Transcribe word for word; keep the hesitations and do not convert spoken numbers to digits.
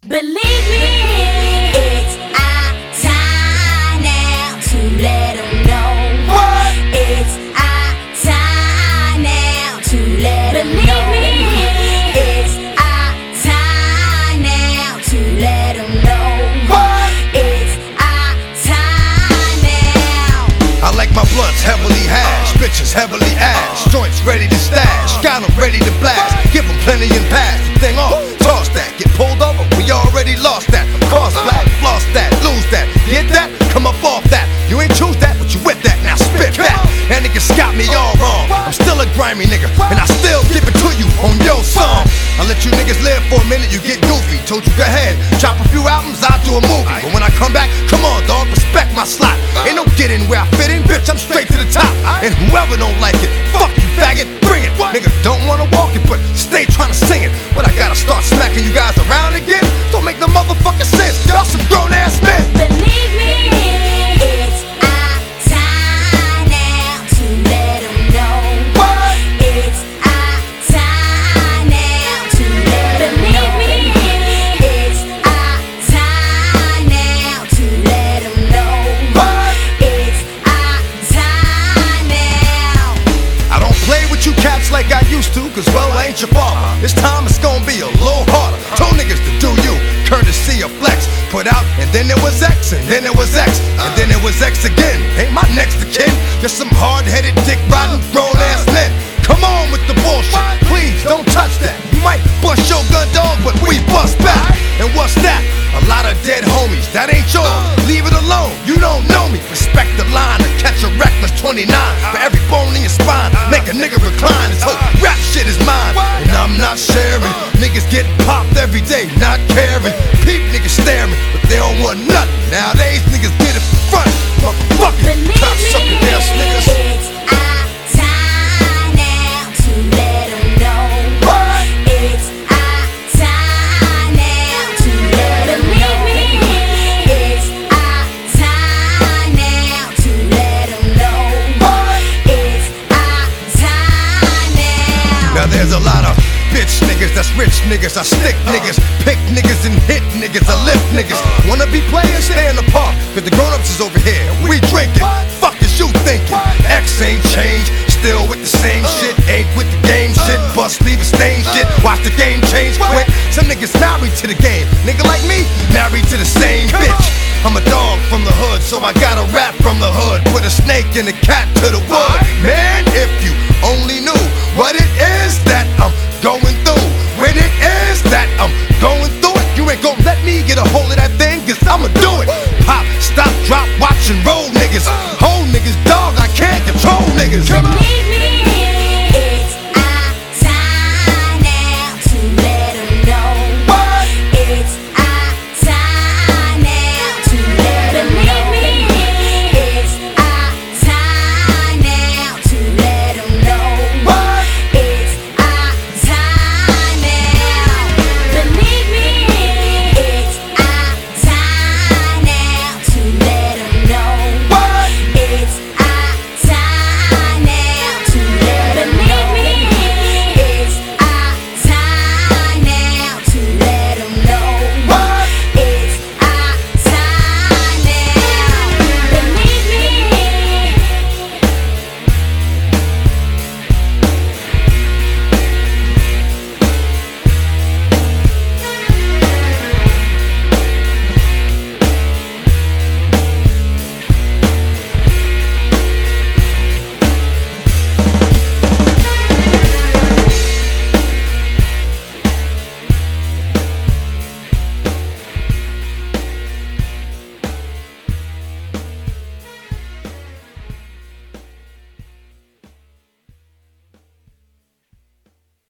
Believe me, it's our time now to let them know. What? It's our time now to let them know. Believe me, it's our time now to let them know. What? It's our time now. I like my blunts heavily hash, bitches heavily ash, joints ready to stash, got them ready to blast, give them plenty and pass, thing off, toss that, get pulled over, we already lost that, cross black, floss that, lose that, get that, come up off that, you ain't choose that, but you with that, now spit that, that nigga got me all wrong, I'm still a grimy nigga, and I still give it to you on your song, I let you niggas live for a minute, you get goofy, told you go ahead, chop a few albums, I'll do a movie, but when I come back, come on dog, respect my slot, ain't no getting where I fit in, bitch, I'm straight to the top, and whoever don't like it, fuck you faggot, bring it, niggas don't wanna walk it, but stay trying to sing it, but I gotta start smacking you guys around again, don't make no motherfucking sense, y'all some grown ass men. Believe me, it's our time now to let them know. What? It's our time now to let them know. Believe me, it's our time now to let them know. What? It's our time now. I don't play with you cats like I used to, cause well I ain't your father, this time it's gonna be a little harder, told niggas to do you, courtesy of flex, put out, and then it was X, and then it was X, and then it was X again, ain't my next of kin, just some hard-headed, dick-riding, grown-ass men, come on with the bullshit, please don't touch that, you might bust your gun dog, but we bust back, and what's that? A lot of dead homies, that ain't yours, leave it alone, you don't know me, respect the line, or catch a reckless twenty-nine, for every bone in your spine, make a nigga recline, this whole rap shit is mine, and I'm not sharing, niggas get popped every day, not caring, peep niggas staring, but they don't want nothing, nowadays niggas get it for front, motherfucking Believe cocksucking me, ass niggas. it's our time now to let them know. What? It's our time now to let them know. Believe me, it's our time now to let them know. What? It's our time now. Now there's a lot of bitch niggas, that's rich niggas, I stick niggas, pick niggas and hit niggas, I lift niggas. Wanna be players, stay in the park, cause the grown-ups is over here, we drinking. Fuck is you thinking? X ain't changed, still with the same shit, ain't with the game shit, bust leave a stain shit, watch the game change quick. Some niggas married to the game, nigga like me, married to the same bitch. I'm a dog from the hood, so I got a rap from the hood, put a snake and a cat to the wood. Man, if you only knew what it is that I'm going through, when it is that I'm going through it, you ain't